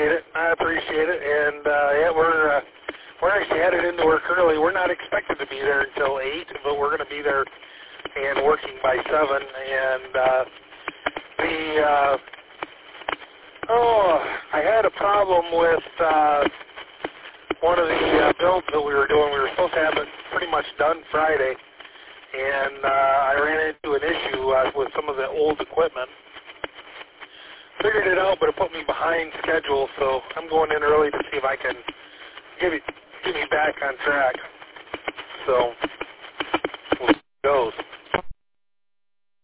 I appreciate it. And yeah, we're actually headed into work early. We're not expected to be there until 8, but we're going to be there and working by 7. And I had a problem with one of the builds that we were doing. We were supposed to have it pretty much done Friday, and I ran into an issue with some of the old equipment. Figured it out, but it put me behind schedule, so I'm going in early to see if I can get me back on track. So, we'll see how it goes.